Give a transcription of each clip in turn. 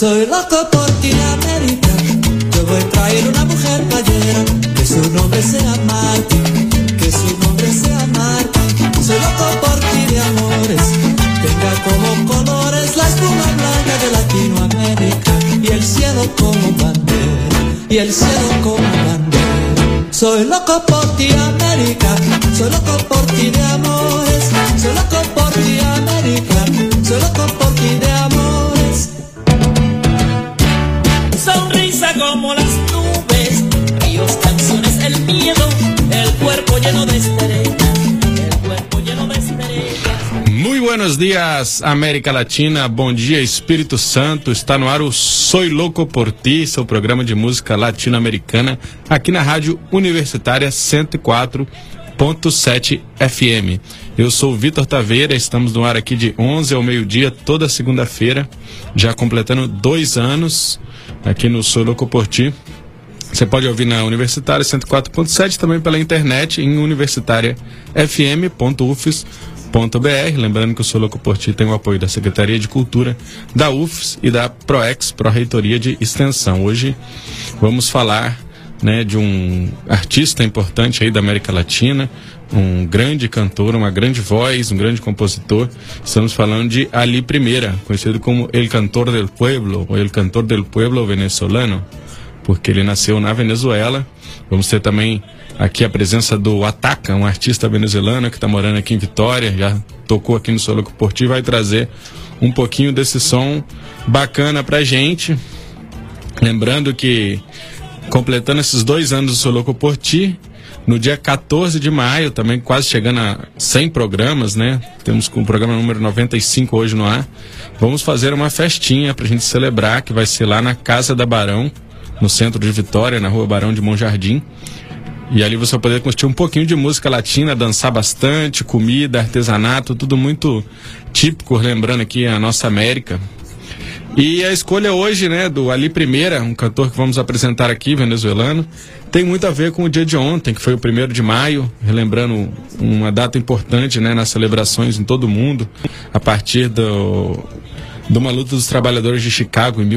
Soy loco por ti, América. Yo voy a traer una mujer playera, que su nombre sea Martín, que su nombre sea Martín. Soy loco por ti de amores, tenga como colores la espuma blanca de Latinoamérica y el cielo como bandera, y el cielo como bandera. Soy loco por ti, América. Soy loco por ti de amores. Soy loco por ti, América. Soy loco por ti de amores. Sonrisa como las nubes, ríos, canciones, el miedo, el cuerpo lleno de estrellas, el cuerpo lleno de estrellas. Muy buenos días, América Latina. Bom dia, Espírito Santo. Está no ar o Soy Louco por Ti, seu programa de música latino-americana, aqui na Rádio Universitária 104.7 FM. Eu sou o Vitor Taveira, estamos no ar aqui de 11 ao meio-dia, toda segunda-feira, já completando 2 anos aqui no Soy Louco por Ti. Você pode ouvir na Universitária 104.7, também pela internet em universitariafm.ufs.br. Lembrando que o Soy Louco por Ti tem o apoio da Secretaria de Cultura da UFS e da PROEX, Pró-Reitoria de Extensão. Hoje vamos falar, né, de um artista importante aí da América Latina, um grande cantor, uma grande voz, um grande compositor. Estamos falando de Ali Primera, conhecido como El Cantor del Pueblo, ou El Cantor del Pueblo venezolano, porque ele nasceu na Venezuela. Vamos ter também aqui a presença do Ataca, um artista venezuelano que está morando aqui em Vitória, já tocou aqui no Soy Louco por Ti, vai trazer um pouquinho desse som bacana pra gente. Lembrando que, completando esses 2 anos do Soy Louco por Ti, no dia 14 de maio, também quase chegando a 100 programas, né? Temos com o programa número 95 hoje no ar. Vamos fazer uma festinha pra gente celebrar, que vai ser lá na Casa da Barão, no centro de Vitória, na rua Barão de Monjardim. E ali você vai poder curtir um pouquinho de música latina, dançar bastante, comida, artesanato, tudo muito típico, lembrando aqui a nossa América. E a escolha hoje, né, do Ali Primera, um cantor que vamos apresentar aqui, venezuelano, tem muito a ver com o dia de ontem, que foi o 1º de maio, relembrando uma data importante, né, nas celebrações em todo o mundo, a partir de uma luta dos trabalhadores de Chicago em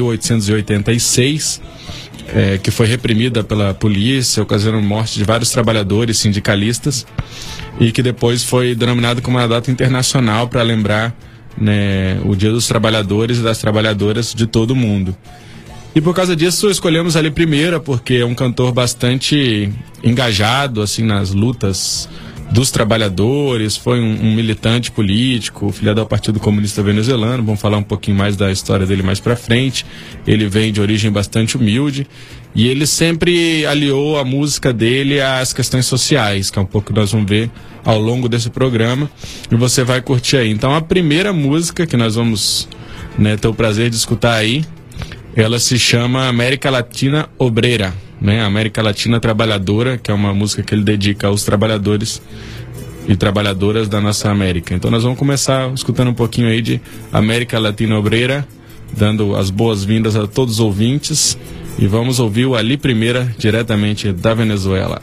1886, que foi reprimida pela polícia, ocasionando morte de vários trabalhadores sindicalistas, e que depois foi denominado como uma data internacional para lembrar, né, o Dia dos Trabalhadores e das Trabalhadoras de todo o mundo. E por causa disso escolhemos Ali Primera, porque é um cantor bastante engajado assim nas lutas dos trabalhadores, foi um militante político, filiado ao Partido Comunista Venezuelano. Vamos falar um pouquinho mais da história dele mais pra frente. Ele vem de origem bastante humilde e ele sempre aliou a música dele às questões sociais, que é um pouco que nós vamos ver ao longo desse programa, e você vai curtir aí. Então a primeira música que nós vamos, né, ter o prazer de escutar aí, ela se chama América Latina Obrera, né? América Latina Trabalhadora, que é uma música que ele dedica aos trabalhadores e trabalhadoras da nossa América. Então nós vamos começar escutando um pouquinho aí de América Latina Obrera, dando as boas-vindas a todos os ouvintes, e vamos ouvir o Ali Primera, diretamente da Venezuela.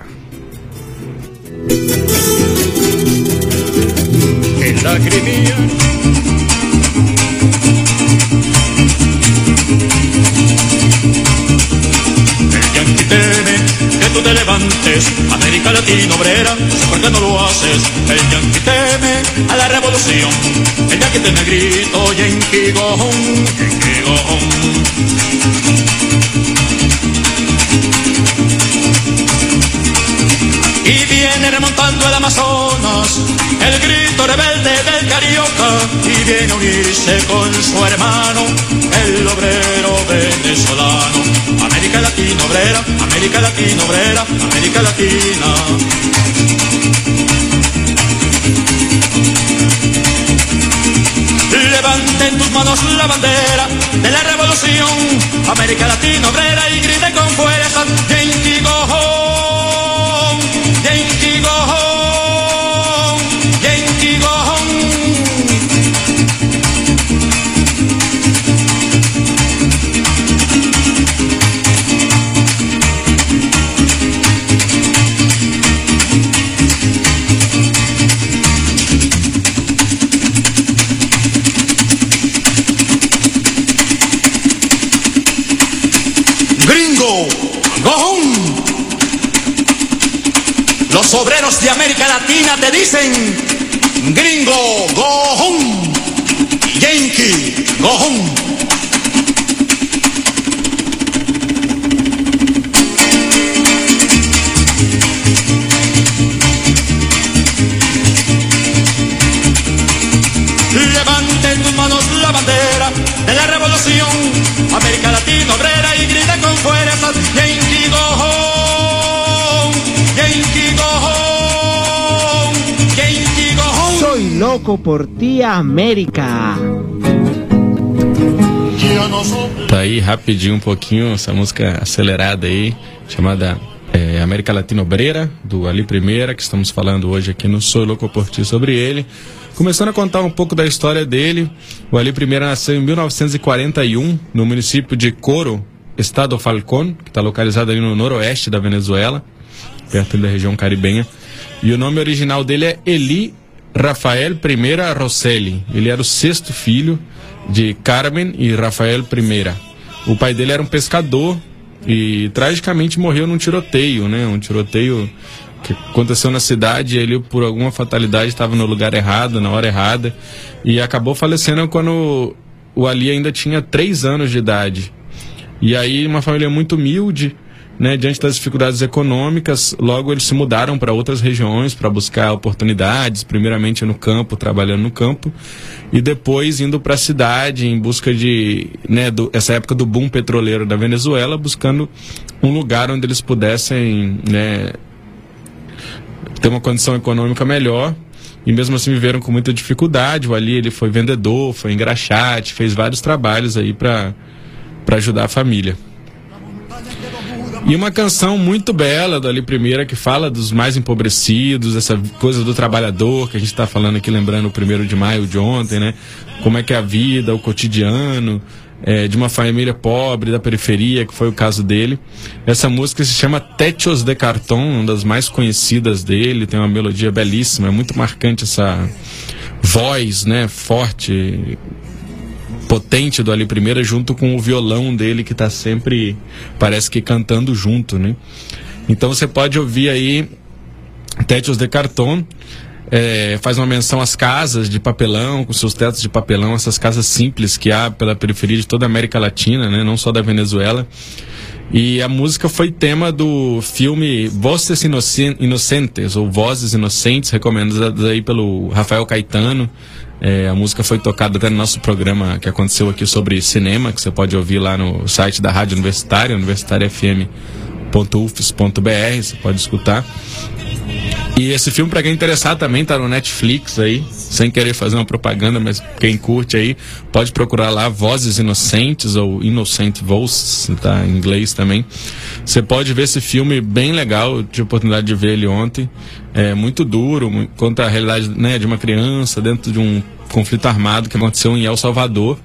En la Crimea el yanqui teme que tú te levantes, América Latina Obrera, no sé por qué no lo haces. El yanqui teme a la revolución, el yanqui teme el grito, yanqui go home, yanqui go home. Y viene remontando el Amazonas, el grito rebelde del carioca, y viene a unirse con su hermano, el obrero venezolano. América Latina Obrera, América Latina Obrera, América Latina. Levanten tus manos la bandera de la revolución, América Latina Obrera, y griten con fuerza, Yankee go home, Yankee go home, Yankee go home. Los obreros de América Latina te dicen: gringo, go home. Yankee, go home. Levanten tus manos la bandera de la revolución, América Latina obrera, y grita con fuerzas: Yankee go home, Yankee go home, Yankee go home. Soy loco por ti, América. Tá aí rapidinho um pouquinho essa música acelerada aí, chamada América Latina Obreira, do Ali Primeira, que estamos falando hoje aqui no Sou Louco por Ti sobre ele. Começando a contar um pouco da história dele, o Ali Primeira nasceu em 1941, no município de Coro, estado Falcón, que está localizado ali no noroeste da Venezuela, perto da região caribenha. E o nome original dele é Eli Rafael Primeira Rosselli. Ele era o 6º filho de Carmen e Rafael Primeira. O pai dele era um pescador e tragicamente morreu num tiroteio, né? Um tiroteio que aconteceu na cidade. Ele, por alguma fatalidade, estava no lugar errado, na hora errada, e acabou falecendo quando o Ali ainda tinha 3 anos de idade. E aí, uma família muito humilde, né, diante das dificuldades econômicas, logo eles se mudaram para outras regiões para buscar oportunidades, primeiramente no campo, trabalhando no campo, e depois indo para a cidade em busca de, né, essa época do boom petroleiro da Venezuela, buscando um lugar onde eles pudessem, né, ter uma condição econômica melhor. E mesmo assim viveram com muita dificuldade. O Ali, ele foi vendedor, foi engraxate, fez vários trabalhos aí para ajudar a família. E uma canção muito bela do Ali Primeira, que fala dos mais empobrecidos, essa coisa do trabalhador, que a gente está falando aqui, lembrando o 1º de maio de ontem, né? Como é que é a vida, o cotidiano, de uma família pobre, da periferia, que foi o caso dele. Essa música se chama Techos de Cartón, uma das mais conhecidas dele, tem uma melodia belíssima, é muito marcante essa voz, né, forte, potente do Ali Primeira, junto com o violão dele, que está sempre, parece que cantando junto, né? Então você pode ouvir aí Techos de Cartón. Faz uma menção às casas de papelão, com seus tetos de papelão, essas casas simples que há pela periferia de toda a América Latina, né? Não só da Venezuela. E a música foi tema do filme Voces Inocentes, ou Vozes Inocentes, recomendado aí pelo Rafael Caetano. A música foi tocada até no nosso programa que aconteceu aqui sobre cinema, que você pode ouvir lá no site da Rádio Universitária, universitariafm.ufs.br, você pode escutar. E esse filme, para quem interessar, também tá no Netflix aí, sem querer fazer uma propaganda, mas quem curte aí, pode procurar lá Vozes Inocentes, ou Innocent Voices, tá em inglês também. Você pode ver esse filme bem legal, eu tive a oportunidade de ver ele ontem. É muito duro, conta a realidade, né, de uma criança dentro de um conflito armado que aconteceu em El Salvador.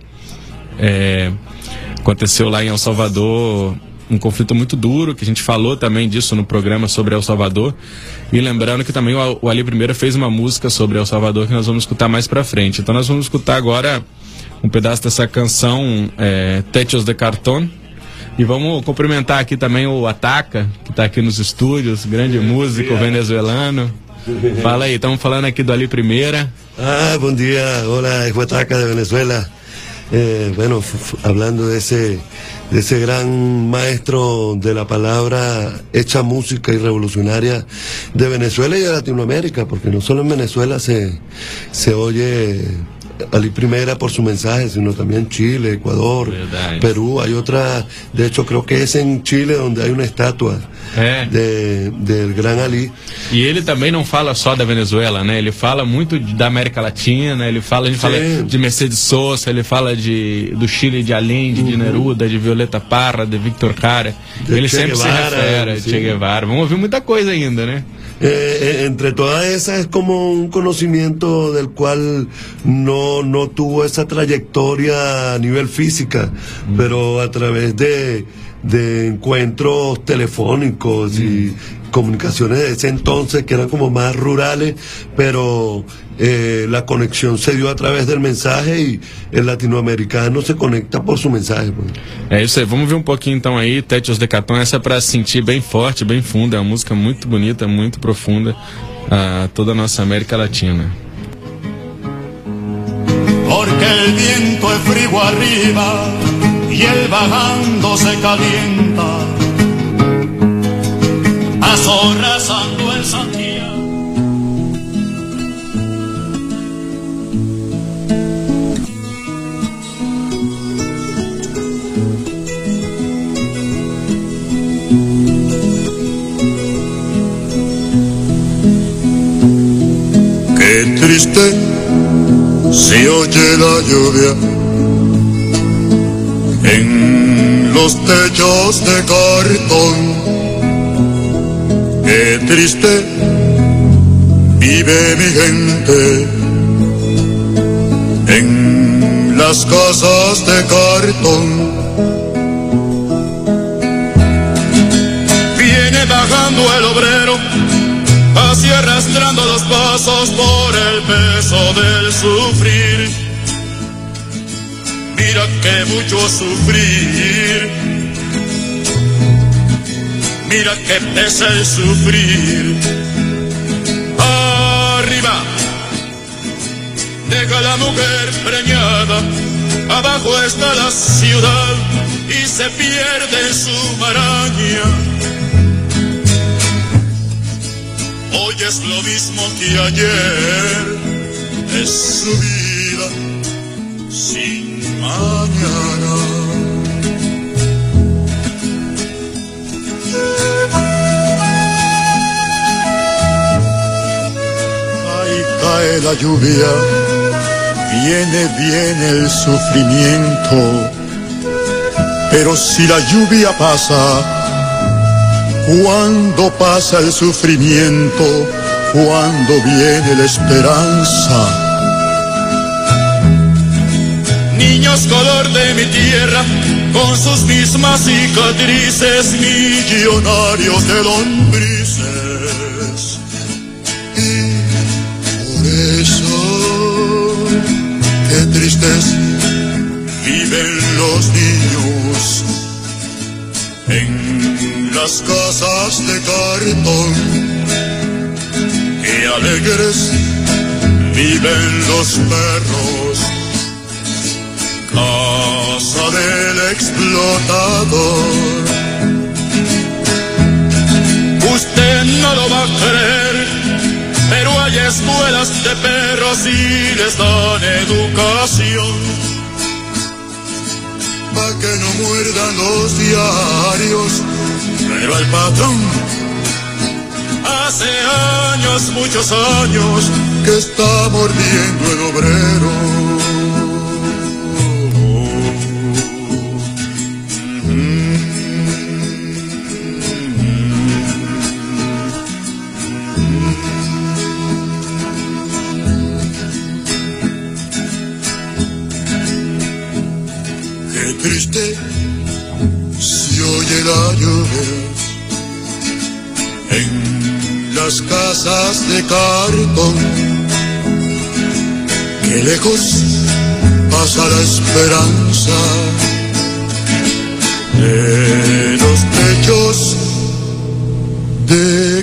Aconteceu lá em El Salvador um conflito muito duro, que a gente falou também disso no programa sobre El Salvador. E lembrando que também o Ali Primeira fez uma música sobre El Salvador que nós vamos escutar mais pra frente. Então nós vamos escutar agora um pedaço dessa canção, Techos de Cartón. E vamos cumprimentar aqui também o Ataca, que está aqui nos estúdios, grande músico venezuelano. Fala aí, estamos falando aqui do Ali Primeira. Bom dia, hola, es Ataca de Venezuela. Bueno, hablando de ese gran maestro de la palabra hecha música y revolucionaria de Venezuela y de Latinoamérica, porque no solo en Venezuela se oye Ali Primera por su mensaje, sino también Chile, Ecuador, Perú. Hay otra, de hecho creo que es en Chile donde hay una estatua del gran Ali. E ele também não fala só da Venezuela, né? Ele fala muito da América Latina, a gente fala de Mercedes Sosa, ele fala do Chile, de Allende, de Neruda, de Violeta Parra, de Víctor Jara. Ele sempre se refere a Che Guevara. Vamos ouvir muita coisa ainda, né? Entre todas esas es como un conocimiento del cual no tuvo esa trayectoria a nivel física, pero a través de encuentros telefónicos comunicaciones de ese entonces que eran como más rurales, pero la conexión se dio a través del mensaje y el latino-americano se conecta por su mensaje. Pues. É isso aí, vamos ver um pouquinho então aí, Tétios de Cartão, essa é pra sentir bem forte, bem funda, é uma música muito bonita, muito profunda, toda a nossa América Latina. Porque el viento es frío arriba y el bajando se calienta, azorrazando el Santiago. Qué triste se oye la lluvia en los techos de cartón. Qué triste vive mi gente en las casas de cartón. Viene bajando el obrero, así arrastrando los pasos por el peso del sufrir. Mira que mucho sufrir, mira que pesa el sufrir. Arriba, deja la mujer preñada, abajo está la ciudad y se pierde en su maraña. Hoy es lo mismo que ayer, es su vida sin mañana. Ahí cae la lluvia, viene el sufrimiento, pero si la lluvia pasa, cuando pasa el sufrimiento, cuando viene la esperanza. Niños color de mi tierra, con sus mismas cicatrices, millonarios de lombrices. Y por eso, qué tristes viven los niños en las casas de cartón. Qué alegres viven los perros, casa del explotador. Usted no lo va a creer, pero hay escuelas de perros y les dan educación. Pa' que no muerdan los diarios, Pero el patrón hace años, muchos años, que está mordiendo el obrero. qué triste Se oye la lluvia en las casas de cartón. Qué lejos pasa la esperanza de los techos de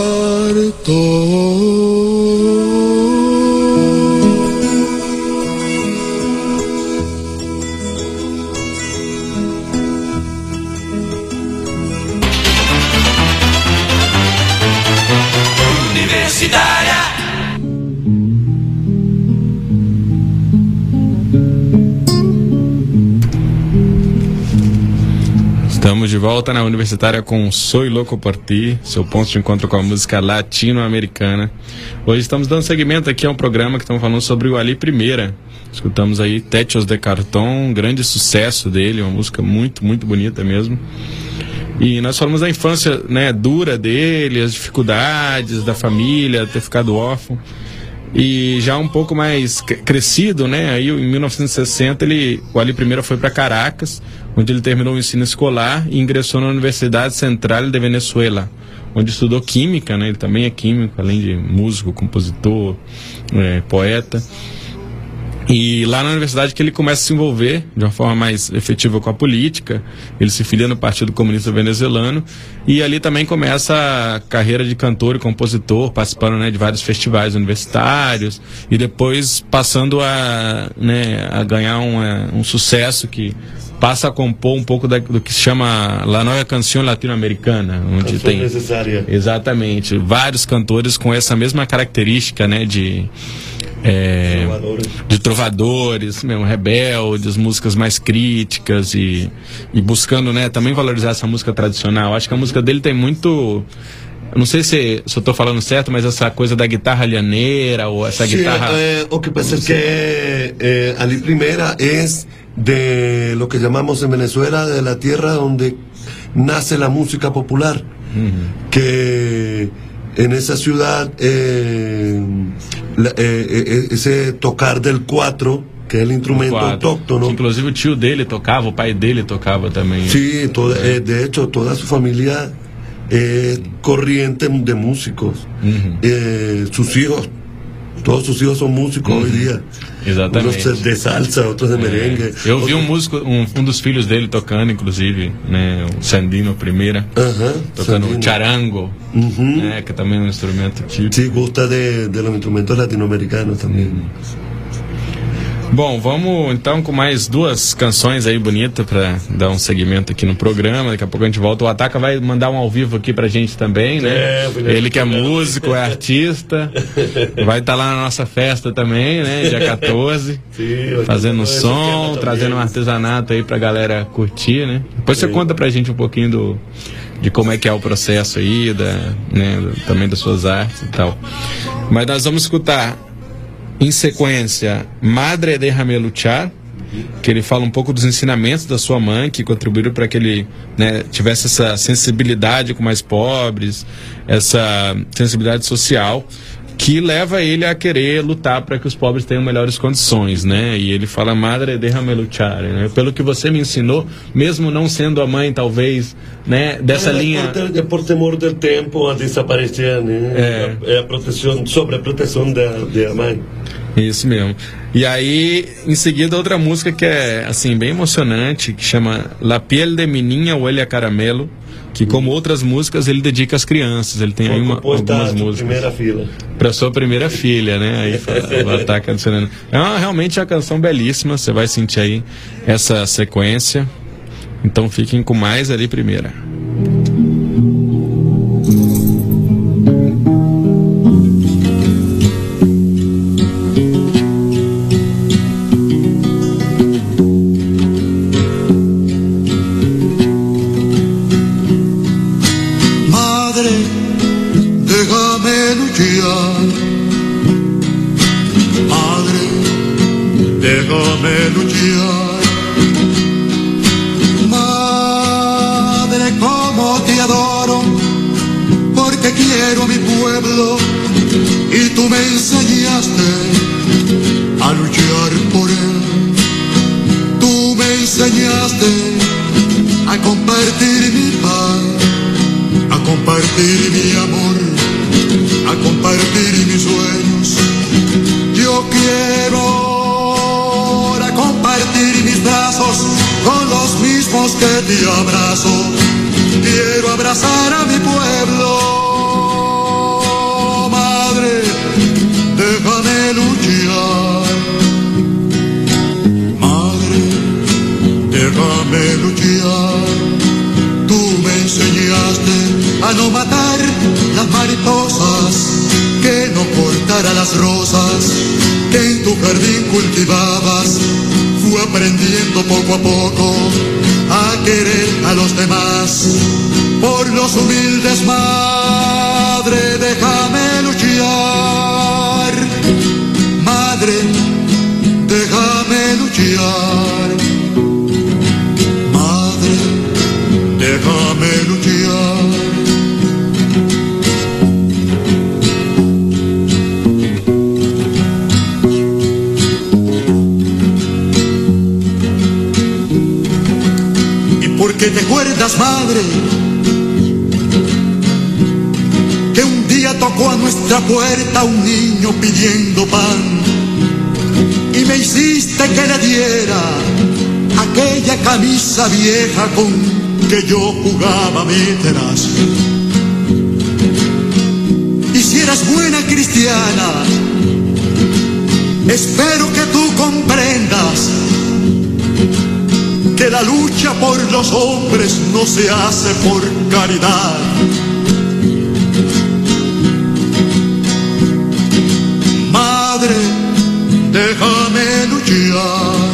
cartón. Universitaria. Estamos de volta na Universitária com Soy Louco por Ti, seu ponto de encontro com a música latino-americana. Hoje estamos dando seguimento aqui a um programa que estamos falando sobre o Ali Primeira. Escutamos aí Techos de Cartão, um grande sucesso dele, uma música muito, muito bonita mesmo. E nós falamos da infância, né, dura dele, as dificuldades da família, ter ficado órfão. E já um pouco mais crescido, né, aí em 1960 o Ali Primeira foi para Caracas, onde ele terminou o ensino escolar e ingressou na Universidade Central de Venezuela, onde estudou química, né? Ele também é químico, além de músico, compositor, poeta. E lá na universidade que ele começa a se envolver de uma forma mais efetiva com a política. Ele se filia no Partido Comunista Venezuelano e ali também começa a carreira de cantor e compositor, participando, né, de vários festivais universitários e depois passando a ganhar um sucesso que passa a compor um pouco do que se chama La Nueva Canción Latino-Americana, onde canção tem necessária. Exatamente vários cantores com essa mesma característica, né, de trovadores, mesmo, rebeldes, músicas mais críticas e buscando, né, também valorizar essa música tradicional. Acho que a música dele tem muito, não sei se eu estou falando certo, mas essa coisa da guitarra lhaneira ou essa guitarra... o que pasa es que ali primera es de lo que llamamos en Venezuela de la tierra donde nace la música popular, que en esa ciudad ese tocar del cuatro, que é o instrumento autóctono. Inclusive o tio dele tocava, o pai dele tocava também. Sí, de hecho toda su familia es corriente de músicos. Sus hijos, todos sus hijos son músicos hoy día. Exatamente. Unos de salsa, outros de merengue. Eu vi um músico, um dos filhos dele tocando, inclusive, né, o Sandino Primeira, tocando o charango, né, que também é um instrumento típico. Sí, gusta de los instrumentos latinoamericanos também. Bom, vamos então com mais duas canções aí bonitas para dar um segmento aqui no programa. Daqui a pouco a gente volta. O Ataca vai mandar um ao vivo aqui pra gente também, né? Ele que é músico, é artista, vai estar lá na nossa festa também, né? Dia 14, fazendo som, trazendo um artesanato aí pra galera curtir, né? Depois você conta pra gente um pouquinho de como é que é o processo aí, também das suas artes e tal. Mas nós vamos escutar em sequência Madre Déjame Luchar, que ele fala um pouco dos ensinamentos da sua mãe, que contribuíram para que ele, né, tivesse essa sensibilidade com mais pobres, essa sensibilidade social, que leva ele a querer lutar para que os pobres tenham melhores condições, né? E ele fala, Madre Déjame Luchar, né? Pelo que você me ensinou, mesmo não sendo a mãe, talvez, né, dessa linha... Por temor do tempo a desaparecer, né? É a proteção, sobre a proteção da mãe. Isso mesmo. E aí, em seguida, outra música que é, assim, bem emocionante, que chama La Piel de Mi Niña Huele a Caramelo, que, como outras músicas, ele dedica às crianças. Ele tem aí algumas músicas primeira fila. Para sua primeira filha, né? Aí o Ataca adicionando. Realmente é uma canção belíssima, você vai sentir aí essa sequência. Então fiquem com mais ali primeira. nuestra puerta un niño pidiendo pan y me hiciste que le diera aquella camisa vieja con que yo jugaba mientras. Y si eres buena cristiana, espero que tú comprendas que la lucha por los hombres no se hace por caridad. Madre, déjame luchar.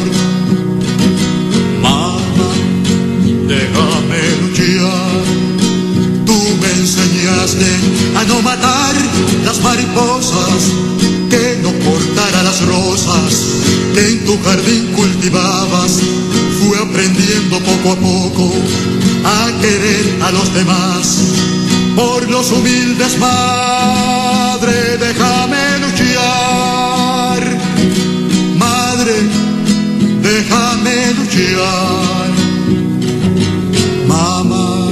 Mamá, déjame luchar. Tú me enseñaste a no matar las mariposas, que no cortara las rosas que en tu jardín cultivabas. Fui aprendiendo poco a poco a querer a los demás por los humildes. Madre, déjame luchar. Madre, déjame luchar. Mamá,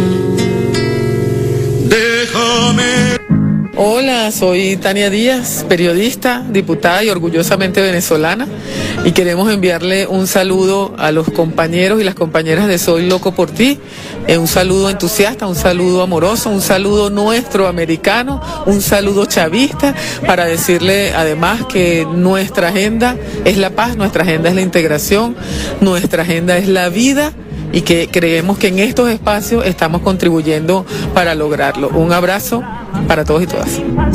déjame. Hola, soy Tania Díaz, periodista, diputada y orgullosamente venezolana, y queremos enviarle un saludo a los compañeros y las compañeras de Soy Loco por Ti, un saludo entusiasta, un saludo amoroso, un saludo nuestro americano, un saludo chavista, para decirle además que nuestra agenda es la paz, nuestra agenda es la integración, nuestra agenda es la vida, y que creemos que en estos espacios estamos contribuyendo para lograrlo. Un abrazo para todos y todas.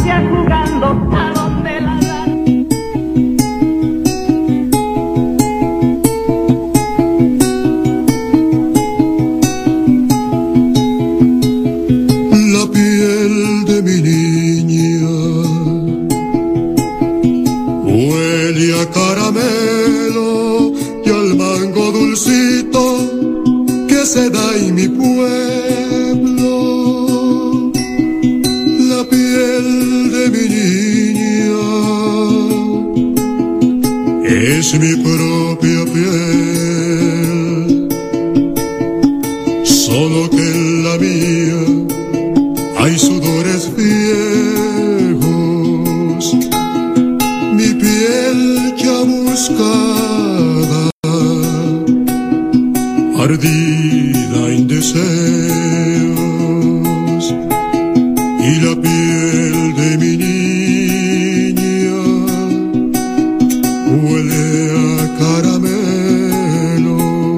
La piel de mi niña huele a caramelo y al mango dulcito que se da en mi pueblo. La piel de mi niña es mi propia piel, solo que en la mía hay sudores viejos. Mi piel chamuscada, ardida en deseos, y la piel de mi niña huele a caramelo.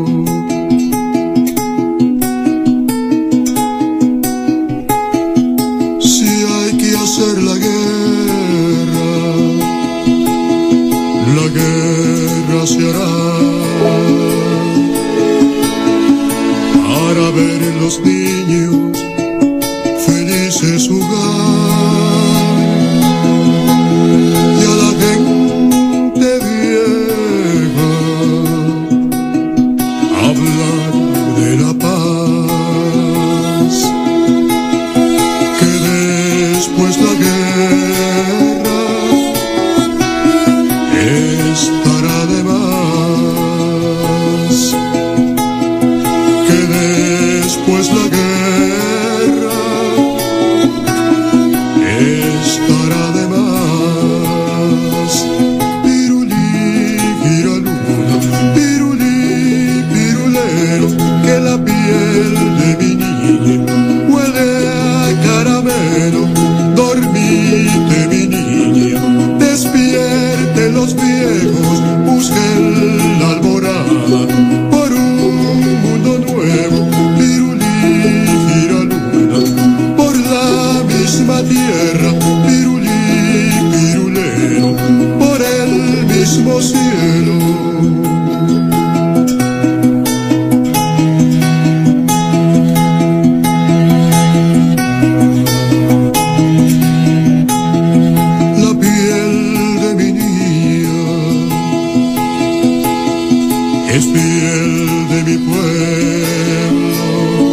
Si hay que hacer la guerra se hará para ver en los niños felices jugar, y a la gente vieja hablar de la paz, que después la guerra estará de más, que después la guerra estará de más. Pirulí, giraluna, pirulí, pirulero, que la piel de mi niña huele a caramelo. Dormite, mi niña, despierte los viejos, busquen la alborada por un mundo nuevo. Pirulí, giraluna, por la misma tierra. Pirulí, pirulero, por el mismo cielo. La piel de mi niña es piel de mi pueblo,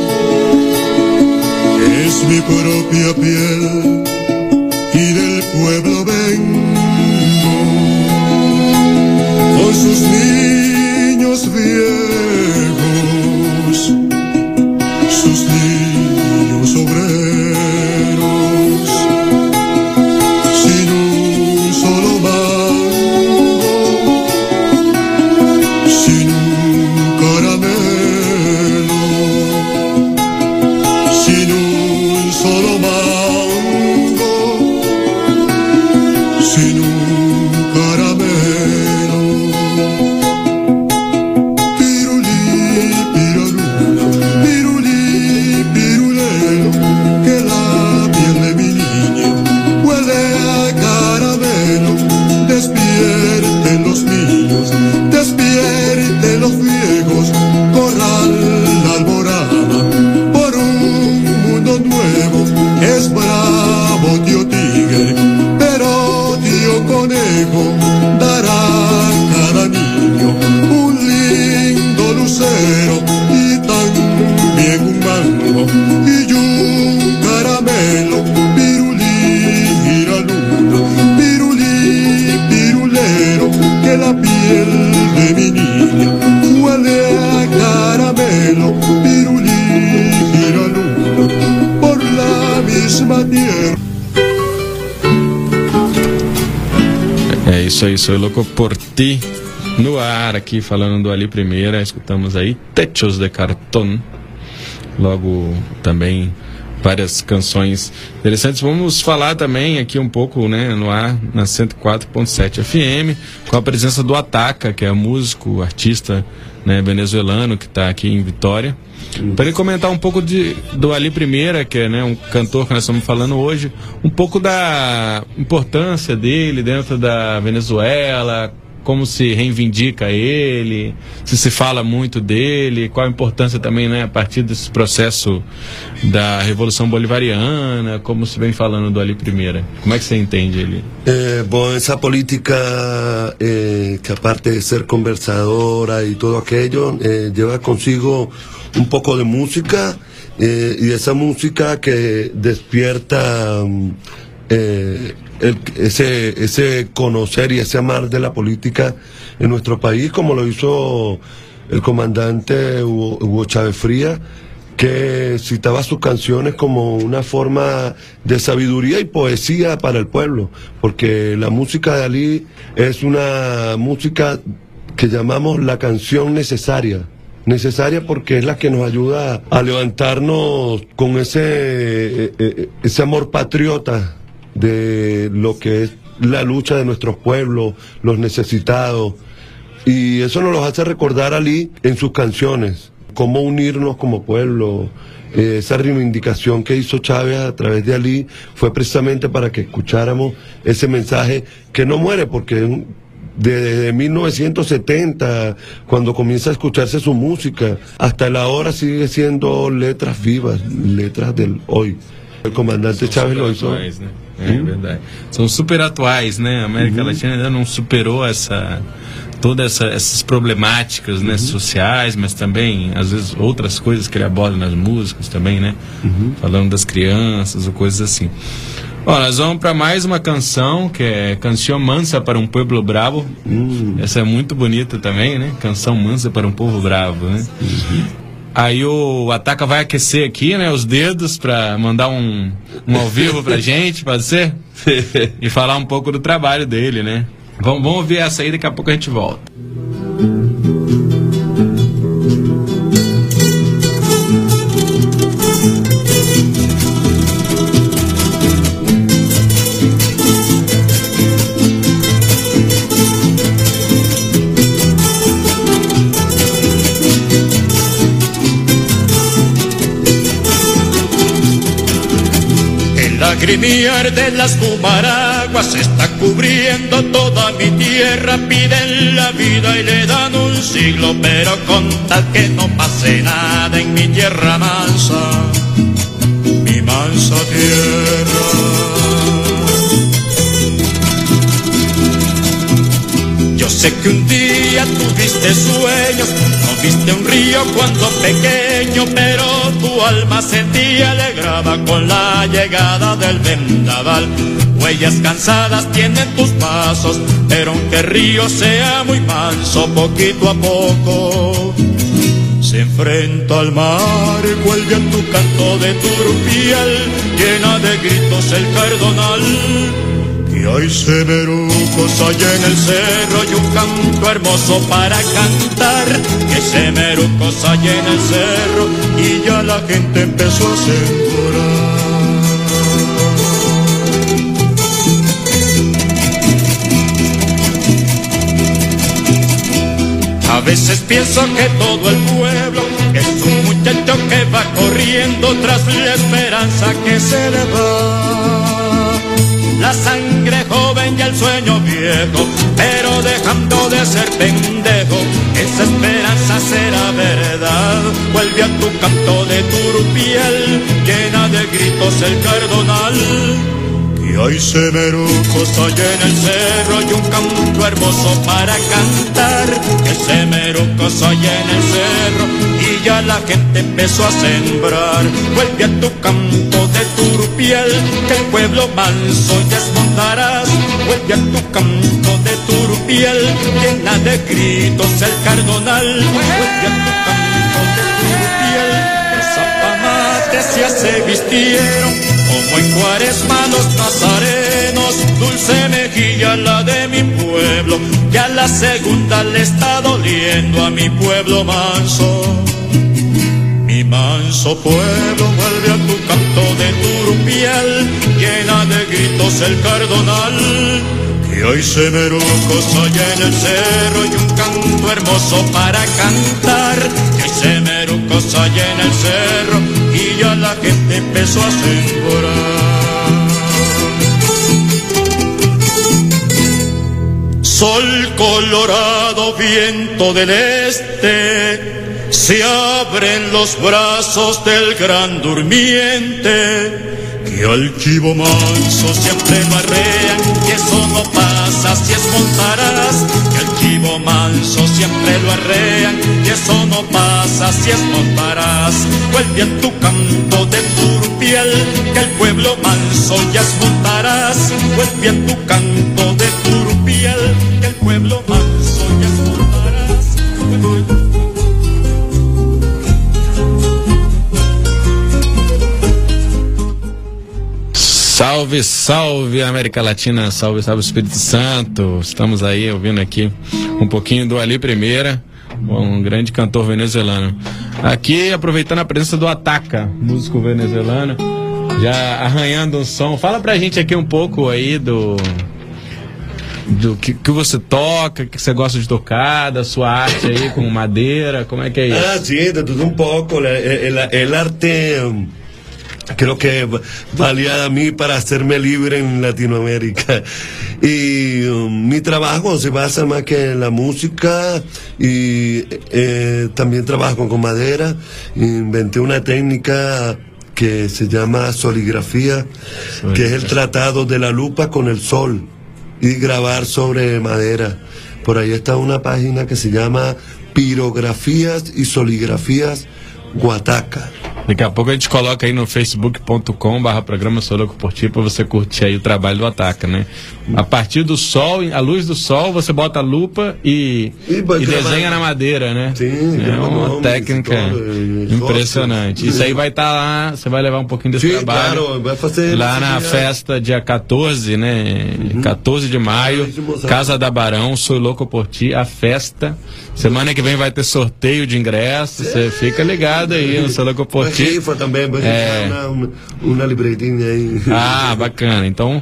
es mi propia piel, y del pueblo vengo con sus niños viejos, sus niños obreros, sin un caramelo. Pirulí, pirulú, pirulí, pirulelo, que la piel de mi niña huele a caramelo. Despierten los niños, despierten los viejos, corran la alborada por un mundo nuevo. Es bravo tío tigre, pero tío conejo dará a cada niño un lindo lucero y también un mango y un caramelo. Pirulí, giraluna, pirulí, pirulero, que la piel de mi niña huele a caramelo. Pirulí, giraluna, por la misma tierra. É isso aí, sou louco por ti. No ar aqui, falando do Ali Primeira, escutamos aí Techos de Cartón. Logo também várias canções interessantes. Vamos falar também aqui um pouco, né, no ar, na 104.7 FM, com a presença do Ataca, que é músico, artista, né, venezuelano, que está aqui em Vitória, para ele comentar um pouco do Ali Primeira, que é, né, um cantor que nós estamos falando hoje, um pouco da importância dele dentro da Venezuela, como se reivindica ele, se fala muito dele, qual a importância também, né, a partir desse processo da Revolução Bolivariana, como se vem falando do Ali Primeira. Como é que você entende ele? Bueno, esa política que aparte de ser conversadora y todo aquello, lleva consigo un poco de música, y esa música que despierta ese conocer y ese amar de la política en nuestro país, como lo hizo el comandante Hugo Chávez Frías, que citaba sus canciones como una forma de sabiduría y poesía para el pueblo, porque la música de Ali es una música que llamamos la canción necesaria porque es la que nos ayuda a levantarnos con ese amor patriota de lo que es la lucha de nuestros pueblos, los necesitados, y eso nos lo hace recordar Ali en sus canciones, cómo unirnos como pueblo. Esa reivindicación que hizo Chávez a través de Ali fue precisamente para que escucháramos ese mensaje que no muere, porque desde 1970, cuando comienza a escucharse su música, hasta la hora sigue siendo letras vivas, letras del hoy. El comandante Chávez lo hizo. Atuais, né? É verdade. São super atuais, né? A América Latina ainda não superou todas essas problemáticas, né, sociais, mas também, às vezes, outras coisas que ele aborda nas músicas também, né? Falando das crianças ou coisas assim. Ó, nós vamos para mais uma canção, que é Canção Mansa para um Pueblo Bravo. Essa é muito bonita também, né? Canção Mansa para um Povo Bravo, né? Aí o Ataca vai aquecer aqui, né, os dedos para mandar um ao vivo pra gente, pode ser? E falar um pouco do trabalho dele, né? Vamos ouvir essa aí, daqui a pouco a gente volta. Lagrimiar de las Pumaraguas está cubriendo toda mi tierra. Piden la vida y le dan un siglo, pero con tal que no pase nada en mi tierra mansa, mi mansa tierra. Yo sé que un día tuviste sueños, no viste un río cuando pequeño, pero tu alma sentía alegrada con la llegada del vendaval. Huellas cansadas tienen tus pasos, pero aunque el río sea muy manso, poquito a poco se enfrenta al mar. Vuelve a tu canto de turpial, llena de gritos el cardonal. Y hay semerucos allá en el cerro y un canto hermoso para cantar. Que semerucos allá en el cerro y ya la gente empezó a sembrar. veces pienso que todo el pueblo es un muchacho que va corriendo tras la esperanza que se le va. La sangre joven y el sueño viejo, pero dejando de ser pendejo, esa esperanza será verdad. Vuelve a tu canto de turupiel, llena de gritos el cardonal. Y hay semerucos allá en el cerro, hay un canto hermoso para cantar. Que semerucos allá en el cerro, y ya la gente empezó a sembrar. Vuelve a tu canto de turupiel, que el pueblo manso ya desmontarás. Vuelve a tu canto de turupiel, llena de gritos el cardonal. Vuelve a tu canto de turupiel, los zapamates ya se vistieron. Como en Cuaresma los nazarenos, dulce mejilla la de mi pueblo, ya la segunda le está doliendo a mi pueblo manso. Mi manso pueblo, vuelve a tu canto de turupiel, llena de gritos el cardonal. Que hay semerucos allá en el cerro y un canto hermoso para cantar. Que hay semerucos allá en el cerro y ya la gente empezó a sembrar. Sol colorado, viento del este, se abren los brazos del gran durmiente. Que al chivo manso siempre lo arrean, y eso no pasa si es montarás. Que al chivo manso siempre lo arrean, y eso no pasa si es montarás. Vuelve a tu canto de turupiel, que el pueblo manso ya es montarás. Vuelve a tu canto de turupiel, que el pueblo manso ya es montarás. Salve, salve América Latina, salve, salve Espírito Santo. Estamos aí ouvindo aqui um pouquinho do Ali Primeira, um grande cantor venezuelano. Aqui aproveitando a presença do Ataca, músico venezuelano, já arranhando um som. Fala pra gente aqui um pouco aí do que você toca, que você gosta de tocar, da sua arte aí com madeira, como é que é isso? Ah, sí, de todo un poco, el arte creo que valía a mí para hacerme libre en Latinoamérica. Y mi trabajo se basa más que en la música y también trabajo con madera. Inventé una técnica que se llama soligrafía, que es el tratado de la lupa con el sol y grabar sobre madera. Por ahí está una página que se llama Pirografías y Soligrafías Guataca. Daqui a pouco a gente coloca aí no facebook.com/programa Sou Louco por Ti, pra você curtir aí o trabalho do Ataca, né? A partir do sol, à luz do sol, você bota a lupa e desenha na madeira, né? Sim, é uma técnica impressionante. Isso aí vai estar lá, você vai levar um pouquinho desse trabalho. Claro, vai fazer lá na festa dia 14, né? 14 de maio, Casa da Barão, Sou Louco por Ti, a festa. Semana que vem vai ter sorteio de ingressos, você fica ligado aí no Sou Louco por Ti. Rifa também, uma libretinha aí. Ah, bacana. Então,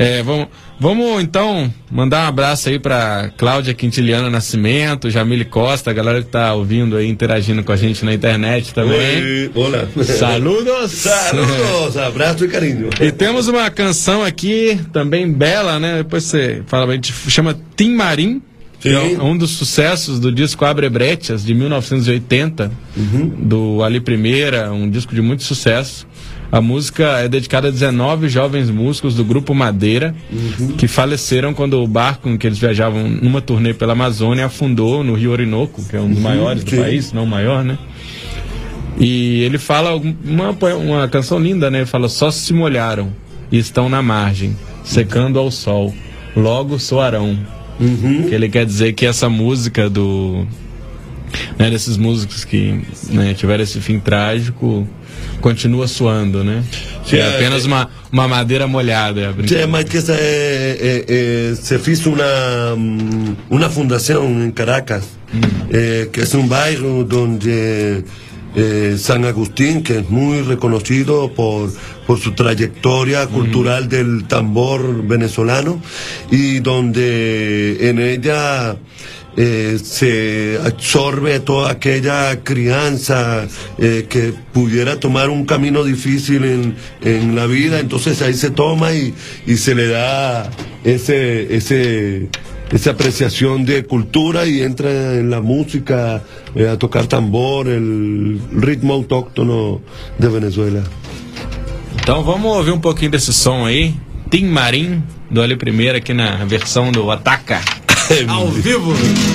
vamos então mandar um abraço aí pra Cláudia Quintiliana Nascimento, Jamile Costa, a galera que tá ouvindo aí, interagindo com a gente na internet também. Oi, olá. Saludos! Saludos, abraço e carinho. E temos uma canção aqui, também bela, né? Depois você fala, a gente chama Tim Marim. É um dos sucessos do disco Abre Brechas, de 1980, do Ali Primeira, um disco de muito sucesso. A música é dedicada a 19 jovens músicos do Grupo Madeira, que faleceram quando o barco em que eles viajavam numa turnê pela Amazônia afundou no Rio Orinoco, que é um dos maiores do país, não o maior, né? E ele fala uma canção linda, né? Ele fala: só se molharam e estão na margem, secando ao sol, logo soarão. Que ele quer dizer que essa música desses músicos que tiveram esse fim trágico continua soando, né? É apenas uma madeira molhada. Mas que se fez uma fundação em Caracas, que é um bairro onde San Agustín, que es muy reconocido por su trayectoria cultural del tambor venezolano, y donde en ella se absorbe toda aquella crianza que pudiera tomar un camino difícil en la vida, entonces ahí se toma y se le da esa apreciación de cultura y entra en la música, a tocar tambor, el ritmo autóctono de Venezuela. Então vamos ouvir pouquinho desse som aí, Tim Marim, do Ali Primeira, aqui na versão do Ataca, ao vivo.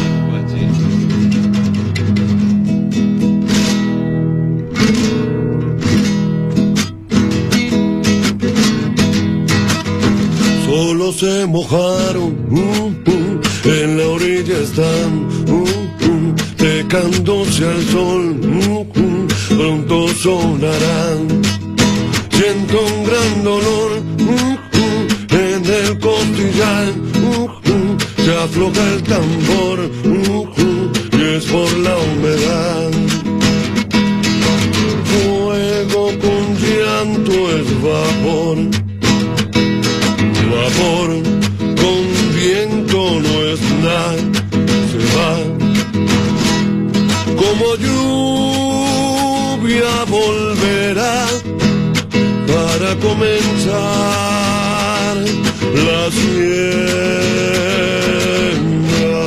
Solo se mojaron, en la orilla están, secándose al sol, pronto sonarán. Siento un gran dolor en el costillar, se afloja el tambor y es por la humedad. Fuego con llanto es vapor, vapor con viento no es nada, se va como lluvia volverá para comenzar la siembra.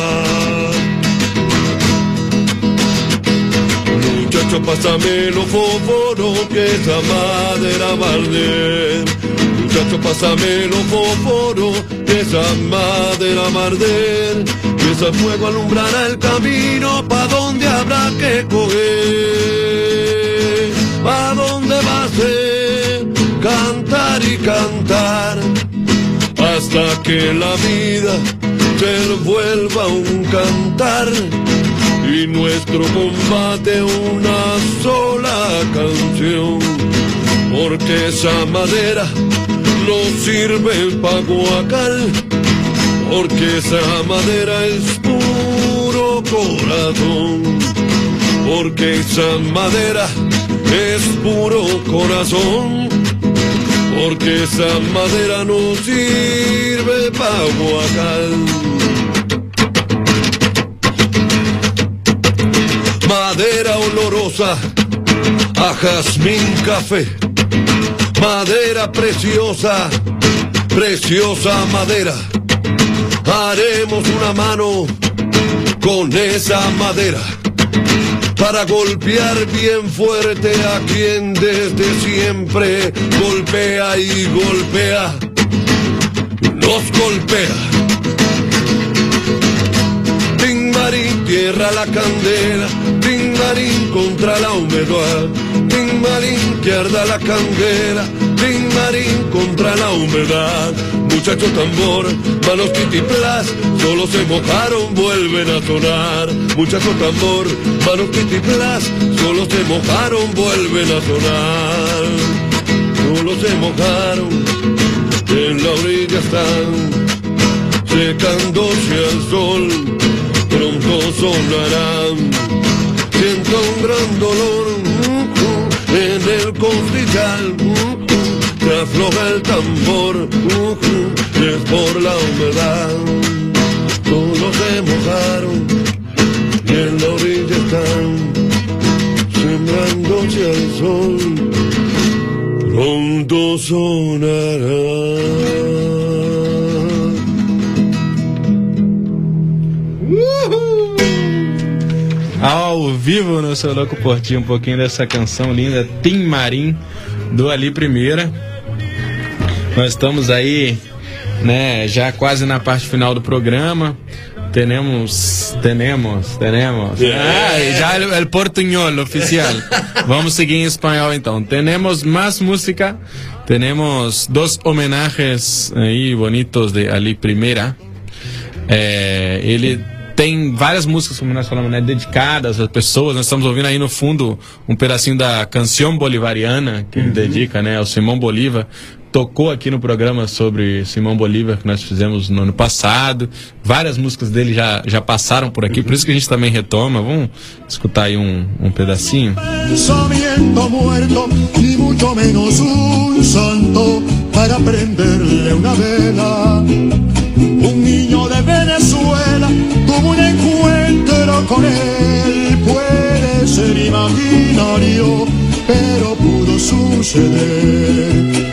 Muchacho, pásame los fósforos que esa madera va a arder. Muchacho, pásame los fósforos que esa madera va a arder. Que ese fuego alumbrará el camino pa' donde habrá que coger. ¿Pa' dónde va a ser? Cantar y cantar hasta que la vida se vuelva un cantar y nuestro combate una sola canción, porque esa madera no sirve pa' guacal, porque esa madera es puro corazón, porque esa madera es puro corazón, porque esa madera no sirve pa' guacal. Madera olorosa a jazmín café, madera preciosa, preciosa madera. Haremos una mano con esa madera para golpear bien fuerte a quien desde siempre golpea y golpea, nos golpea. Tin Marín, tierra la candela, Tin Marín contra la humedad, Tin Marín que arda la candela, Tin Marín contra la humedad. Muchacho tambor, manos titiplas, solo se mojaron, vuelven a sonar. Muchacho tambor, manos titiplas, solo se mojaron, vuelven a sonar. Solo se mojaron, en la orilla están, secándose al sol, pronto sonarán. Siento un gran dolor en el costillar, se afloja el tambor, es por la humedad. Todos se mojaron y en la orilla están, sembrándose al sol, pronto sonará. Ao vivo no Seu Louco por Ti, pouquinho dessa canção linda, Tim Marim, do Ali Primeira. Nós estamos aí, né, já quase na parte final do programa. Tenemos. Já el portuñol oficial. Vamos seguir em espanhol então. Tenemos más música. Tenemos dos homenajes aí bonitos de Ali Primeira. Ele tem várias músicas, como nós falamos, né, dedicadas às pessoas. Nós estamos ouvindo aí no fundo um pedacinho da Canção Bolivariana, que ele dedica, né, ao Simão Bolívar. Tocou aqui no programa sobre Simão Bolívar, que nós fizemos no ano passado. Várias músicas dele já passaram por aqui, por isso que a gente também retoma. Vamos escutar aí um pedacinho. Pensamiento muerto, ni mucho menos un santo para prenderle una vela. Un niño de Venezuela tuvo una imaginario, pero pudo suceder.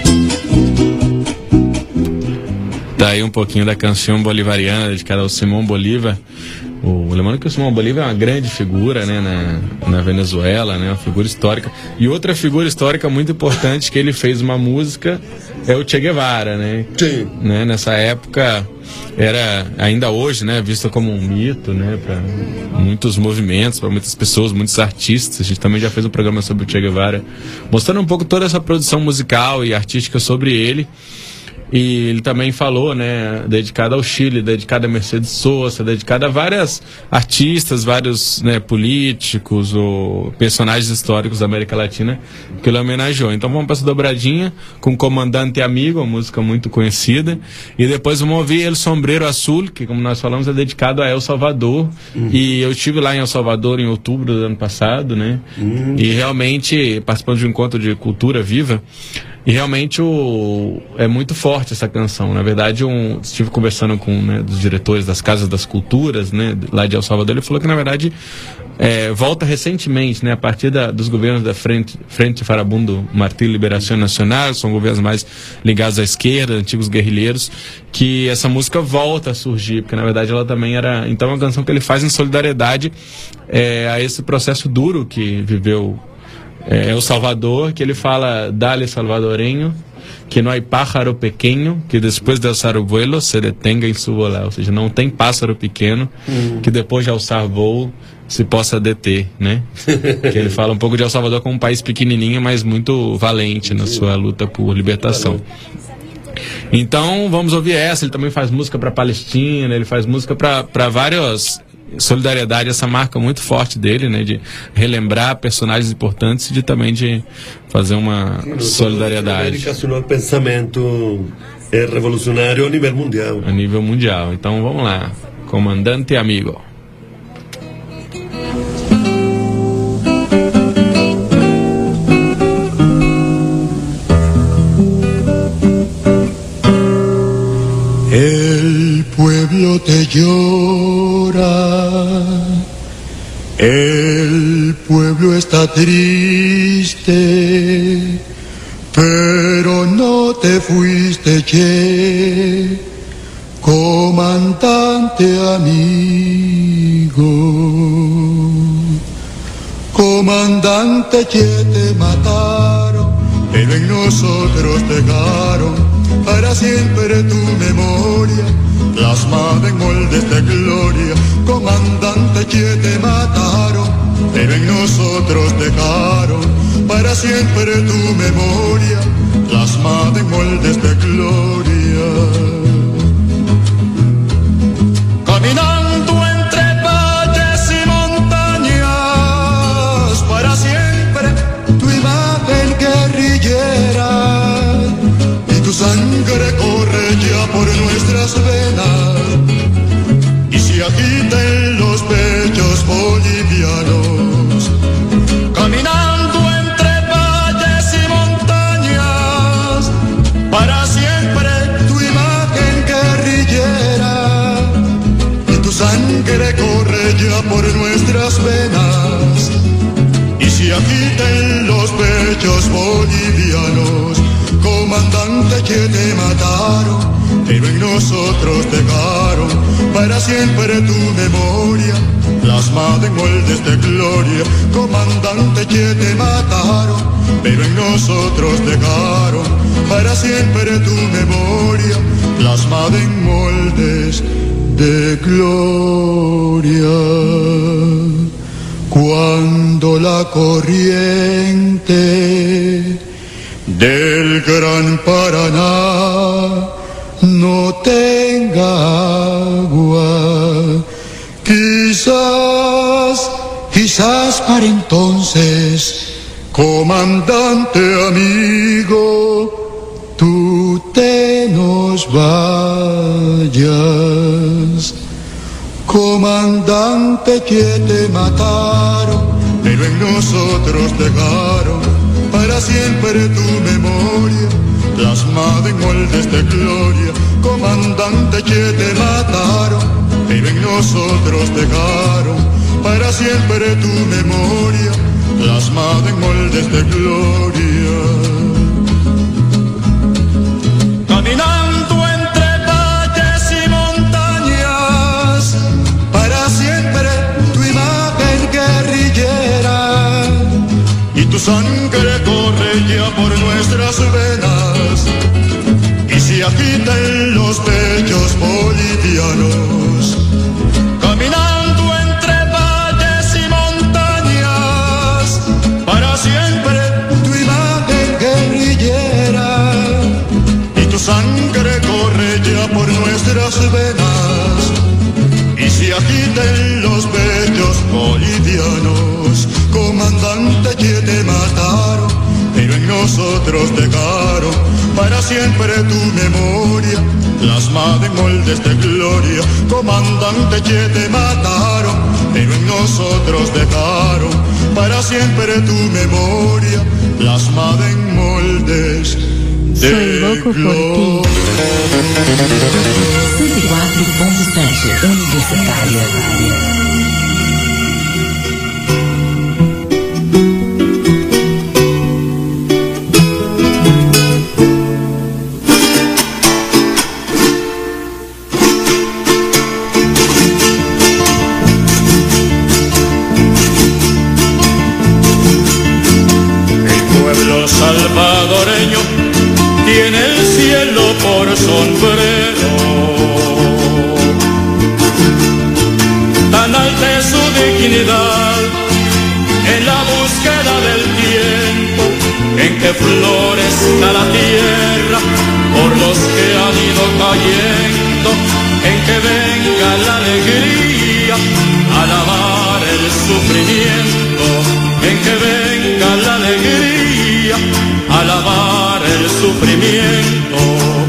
Daí um pouquinho da canção bolivariana dedicada ao Simão Bolívar. Lembrando que o Simão Bolívar é uma grande figura, né, na Venezuela, né, uma figura histórica. E outra figura histórica muito importante que ele fez uma música é o Che Guevara, né? Sim. Né, nessa época era, ainda hoje, né, vista como um mito, né, para muitos movimentos, para muitas pessoas, muitos artistas. A gente também já fez um programa sobre o Che Guevara, mostrando um pouco toda essa produção musical e artística sobre ele. E ele também falou, né, dedicado ao Chile, dedicado a Mercedes Sosa, dedicado a várias artistas, vários, né, políticos ou personagens históricos da América Latina que ele homenageou. Então vamos para essa dobradinha com Comandante Amigo, uma música muito conhecida, e depois vamos ouvir El Sombrero Azul, que, como nós falamos, é dedicado a El Salvador. E eu estive lá em El Salvador em outubro do ano passado, né, e realmente participando de um encontro de cultura viva. E realmente é muito forte essa canção. Na verdade, estive conversando com, né, dos diretores das Casas das Culturas, né, lá de El Salvador. Ele falou que, na verdade, volta recentemente, né, a partir dos governos da Frente Farabundo Martí Liberação Nacional, são governos mais ligados à esquerda, antigos guerrilheiros, que essa música volta a surgir, porque, na verdade, ela também era... Então, é uma canção que ele faz em solidariedade a esse processo duro que viveu El Salvador, que ele fala: Dale salvadoreño, que não há pájaro pequeno que depois de alçar o vuelo se detenga em su volar. Ou seja, não tem pássaro pequeno que depois de alçar voo se possa deter, né? Que ele fala um pouco de El Salvador como um país pequenininho, mas muito valente na sua luta por libertação. Então vamos ouvir essa. Ele também faz música para Palestina, ele faz música para vários... Solidariedade, essa marca muito forte dele, né, de relembrar personagens importantes e também de fazer uma solidariedade. Dedicação ao pensamento revolucionário a nível mundial. A nível mundial. Então vamos lá, Comandante Amigo. El pueblo te llora, el pueblo está triste, pero no te fuiste, che, comandante amigo. Comandante, che, te mataron, pero en nosotros dejaron para siempre tu memoria, plasmada en moldes de gloria. Comandante, que te mataron, pero en nosotros dejaron para siempre tu memoria, plasmada en moldes de gloria. Caminando entre valles y montañas, para siempre tu imagen guerrillera. Tu sangre corre ya por nuestras venas y se agita en los pechos bolivianos. Caminando entre valles y montañas, para siempre tu imagen guerrillera. Y tu sangre corre ya por nuestras venas y se agita en los pechos bolivianos. Comandante, que te mataron, pero en nosotros dejaron para siempre tu memoria, plasmada en moldes de gloria. Comandante, que te mataron, pero en nosotros dejaron para siempre tu memoria, plasmada en moldes de gloria. Cuando la corriente del Gran Paraná no tenga agua, quizás para entonces, comandante amigo, tú te nos vayas. Comandante, que te mataron, pero en nosotros dejaron para siempre tu memoria, plasmada en moldes de gloria. Comandante, que te mataron, pero en nosotros dejaron para siempre tu memoria, plasmada en moldes de gloria. Caminando entre valles y montañas, para siempre tu imagen guerrillera, y tu sangre corre ya por nuestras venas, y se agita en los pechos bolivianos. Caminando entre valles y montañas, para siempre tu imagen guerrillera, y tu sangre corre ya por nuestras venas, y se agita en los pechos bolivianos. Comandante, que te mataron, pero en nosotros dejaron para siempre tu memoria, plasmada en moldes de gloria. Comandante, que te mataron, pero en nosotros dejaron para siempre tu memoria, plasmada en moldes de gloria. 104.7 Universitária. Salvadoreño tiene el cielo por sombrero, tan alta es su dignidad en la búsqueda del tiempo en que florezca la tierra por los que han ido cayendo, en que venga la alegría a lavar el sufrimiento, en que venga la alegría a lavar el sufrimiento.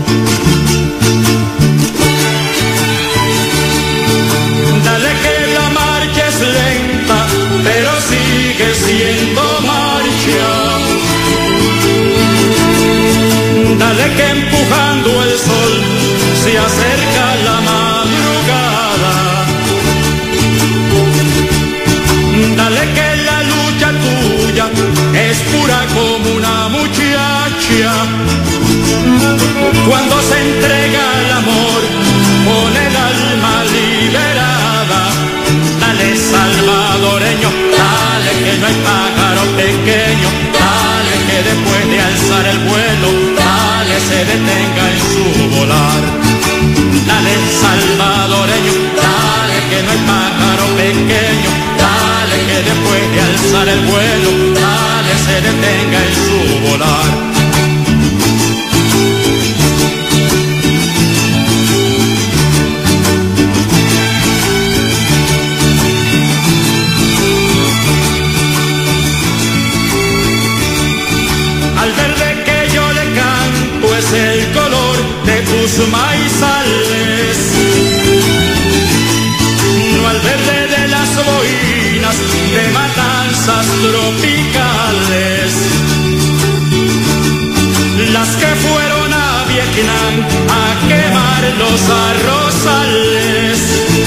Dale que la marcha es lenta, pero sigue siendo marcha. Dale que empujando el sol se acerca la madrugada. Dale que la lucha tuya es pura como una muchacha. Cuando se entrega el amor con el alma liberada. Dale, salvadoreño, dale que no hay pájaro pequeño, dale que después de alzar el vuelo, dale se detenga en su volar. Dale, salvadoreño, dale que no hay pájaro pequeño, dale que después de alzar el vuelo, dale se detenga en su volar. Al verde que yo le canto es el color de tus maizales, no al verde de las boinas de matanzas tropicales, las que fueron a Vietnam a quemar los arrozales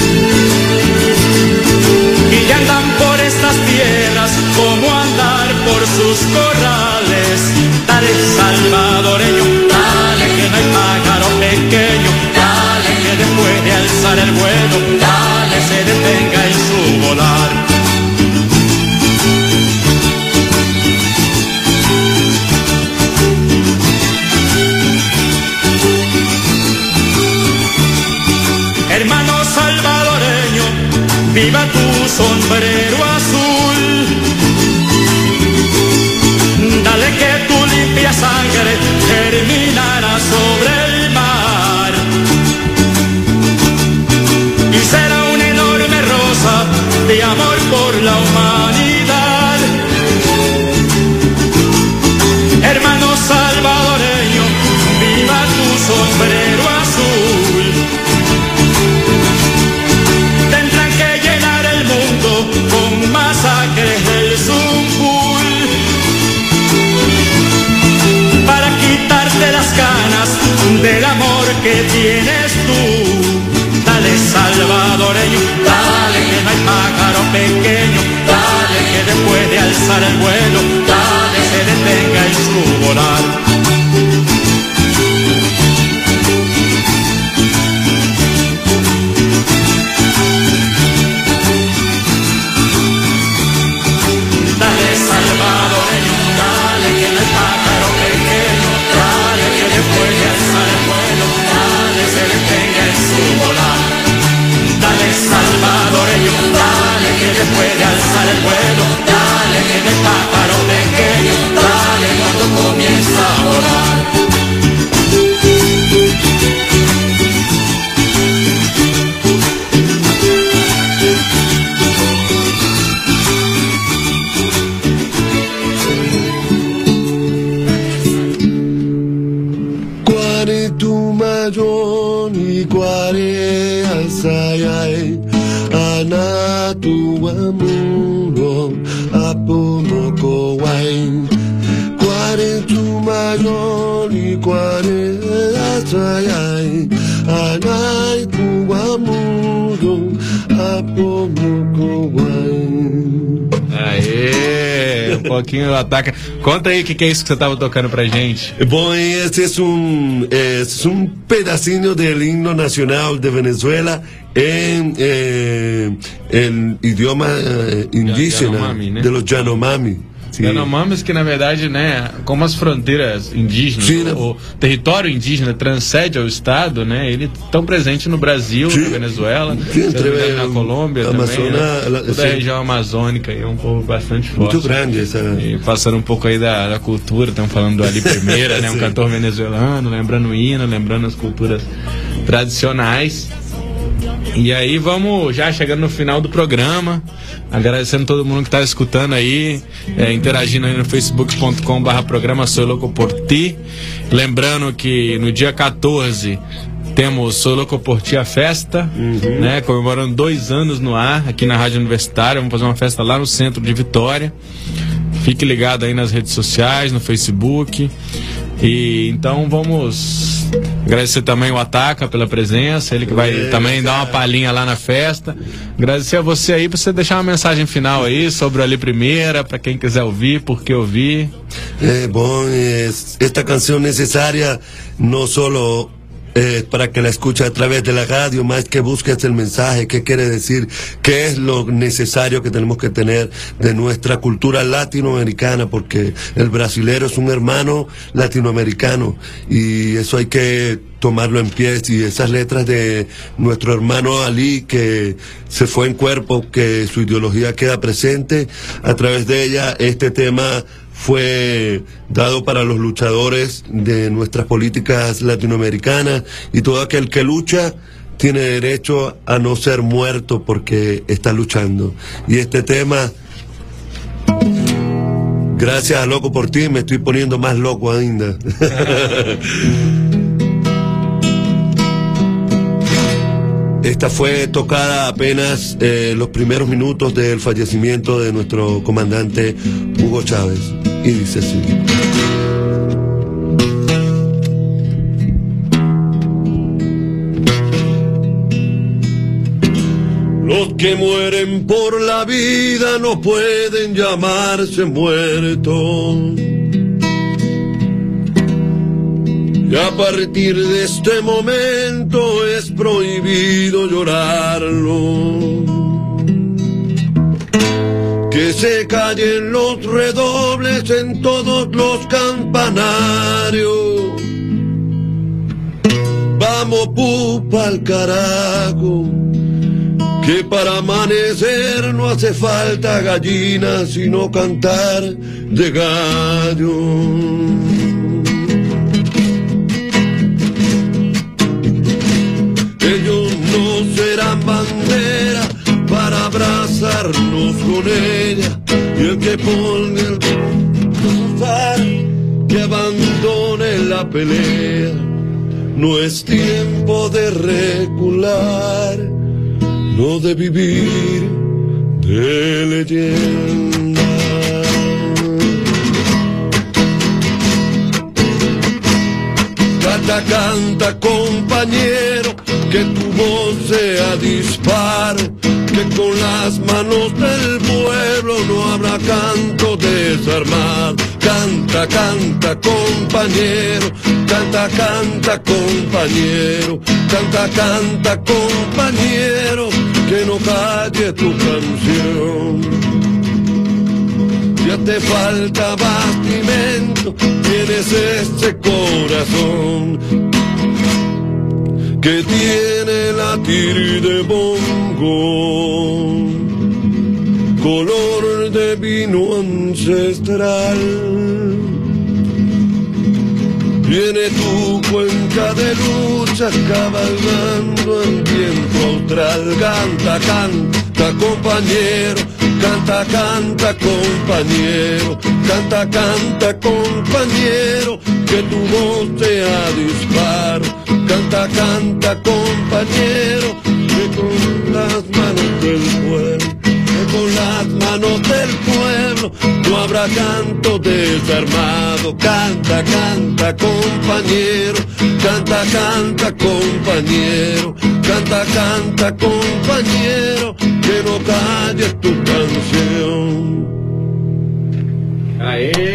y ya andan por estas tierras como andar por sus corrales. Dale, salvadoreño, dale que no hay pájaro pequeño, dale que después de alzar el vuelo, dale se detenga en su volar. Hermano salvadoreño, viva tu sombrero azul. Dale que tu limpia sangre terminará sobre el mar y será una enorme rosa de amor por la humanidad. Hermano salvadoreño, viva tu sombrero azul. Tendrán que llenar el mundo con masacres del Zumpul para quitarte las ganas del amor que tienes tú. Dale, salvadoreño, dale que no hay pájaro pequeño, dale que después de alzar el vuelo, dale se detenga en su volar. Después de alzar el vuelo, dale que el pájaro pequeño, dale cuando comienza a volar. Quare tu magioni, quare alzai, anatu amuro, aponoko wain. Quare tu magioni, quare alzai, anatu amuro, aponoko wain. Aê, um pouquinho do Ataca. Conta aí o que é isso que você estava tocando pra gente. Bom, este es un pedacito del himno nacional de Venezuela en el idioma indígena Yanomami, né? de los Yanomami. Sim. Yanomamis, que na verdade, né, como as fronteiras indígenas, Sim, né? o território indígena transcende ao Estado, né, eles estão presentes no Brasil, Sim. na Venezuela, Sim, na Colômbia Amazonas, também, né? Toda a região amazônica, é um povo bastante forte. Muito grande essa. E passando um pouco aí da cultura, estamos falando do Ali Primeira, né, um cantor venezuelano, lembrando o hino, lembrando as culturas tradicionais. E aí vamos já chegando no final do programa, agradecendo todo mundo que está escutando aí, interagindo aí no facebook.com/programa Soy Loco por Ti. Lembrando que no dia 14 temos Soy Loco por Ti, a festa, né, comemorando 2 anos no ar aqui na Rádio Universitária. Vamos fazer uma festa lá no centro de Vitória. Fique ligado aí nas redes sociais, no Facebook. E então vamos agradecer também o Ataca pela presença, ele que vai também dar uma palhinha lá na festa. Agradecer a você aí, pra você deixar uma mensagem final aí sobre o Ali Primeira, para quem quiser ouvir, por que ouvir. Bom, esta canción necesaria no solo para que la escuche a través de la radio, más que busques el mensaje, qué quiere decir, qué es lo necesario que tenemos que tener de nuestra cultura latinoamericana, porque el brasilero es un hermano latinoamericano y eso hay que tomarlo en pie. Y esas letras de nuestro hermano Ali, que se fue en cuerpo, que su ideología queda presente, a través de ella este tema fue dado para los luchadores de nuestras políticas latinoamericanas, y todo aquel que lucha tiene derecho a no ser muerto porque está luchando. Y este tema, gracias a Loco por Ti, me estoy poniendo más loco ainda. Esta fue tocada apenas los primeros minutos del fallecimiento de nuestro comandante Hugo Chávez. Y dice así. Los que mueren por la vida no pueden llamarse muertos. Y a partir de este momento es prohibido llorarlo. Que se callen los redobles en todos los campanarios. Vamos pupa al carajo, que para amanecer no hace falta gallina, sino cantar de gallo. Ellos no serán bandera para abrazarnos con ella, y el que pone el cruzar, que abandone la pelea. No es tiempo de recular, no de vivir de leyenda. Canta, canta, compañero, que tu voz sea disparo, que que con las manos del pueblo no habrá canto desarmado. Canta, canta, compañero, canta, canta, compañero, canta, canta, compañero, que no calle tu canción. Ya te falta bastimento, tienes este corazón que tiene latir de bongo, color de vino ancestral. Viene tu cuenca de lucha cabalgando en viento austral. Canta, canta, compañero, canta, canta, compañero, canta, canta, compañero, que tu voz sea disparo. Canta, canta, compañero, que con las manos del pueblo, que con las manos del pueblo no habrá canto desarmado. Canta, canta, compañero, canta, canta, compañero, canta, canta, compañero, que no calles tu canción. Aê!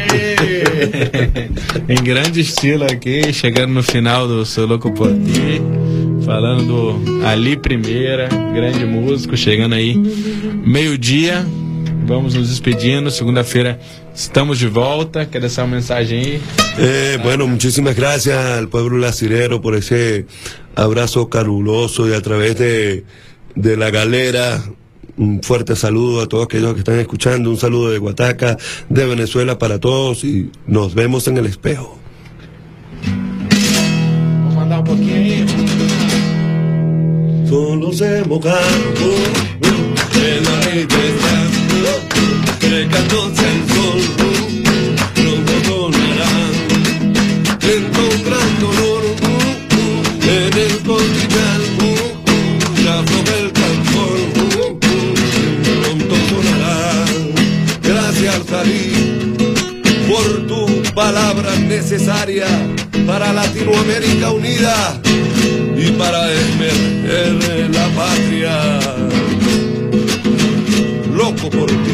Em grande estilo aqui, chegando no final do Sou Louco por Ti, falando do Ali Primeira, grande músico, chegando aí meio-dia, vamos nos despedindo, segunda-feira estamos de volta, quer deixar uma mensagem aí? Bueno, muchísimas gracias al pueblo lacirero por ese abrazo caluroso y a través de la galera. Un fuerte saludo a todos aquellos que están escuchando, un saludo de Guataca, de Venezuela para todos y nos vemos en el espejo. Vamos mandar un poquito ahí. Solo se mojando en la libertad, secándose el sol, pronto sonarán, encontrando dolor en el costillar, la flor del cantor. Gracias, Salí, por tu palabra necesaria para Latinoamérica unida y para emerger la patria. Loco por